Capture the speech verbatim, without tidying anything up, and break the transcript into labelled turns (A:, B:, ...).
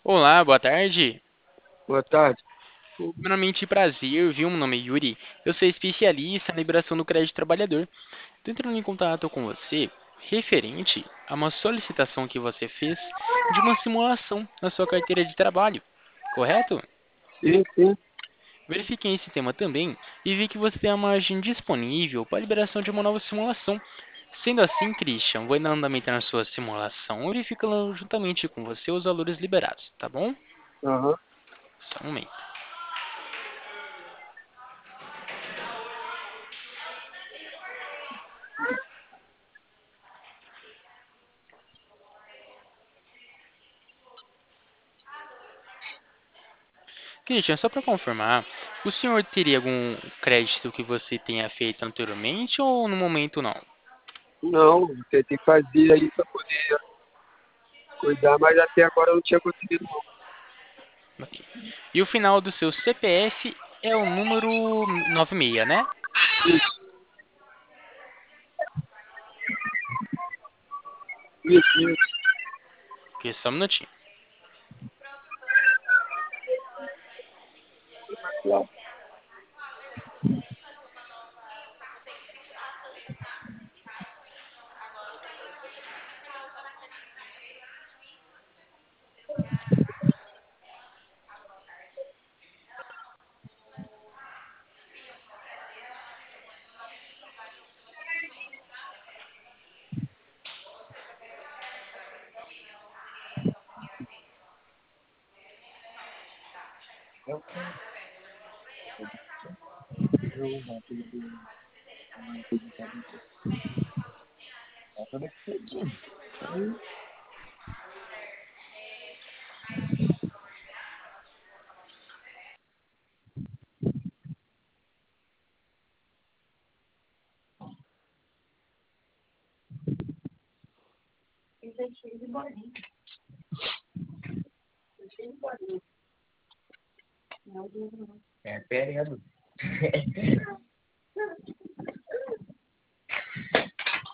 A: Olá, boa tarde.
B: Boa tarde.
A: Primeiramente, prazer, viu? Meu nome é Yuri. Eu sou especialista na liberação do crédito trabalhador. Estou entrando em contato com você referente a uma solicitação que você fez de uma simulação na sua carteira de trabalho, correto?
B: Sim, sim.
A: Verifiquei esse tema também e vi que você tem a margem disponível para a liberação de uma nova simulação. Sendo assim, Christian, vou dar andamento na sua simulação, verificando juntamente com você os valores liberados, tá bom?
B: Aham.
A: Só um momento. Christian, só para confirmar, o senhor teria algum crédito que você tenha feito anteriormente ou no momento não?
B: Não, você tem que fazer aí para poder cuidar, mas até agora eu não tinha conseguido, não.
A: Ok. E o final do seu C P F é o número noventa e seis, né?
B: Isso, isso, isso.
A: Ok, só um minutinho.
B: Claro. É, pera,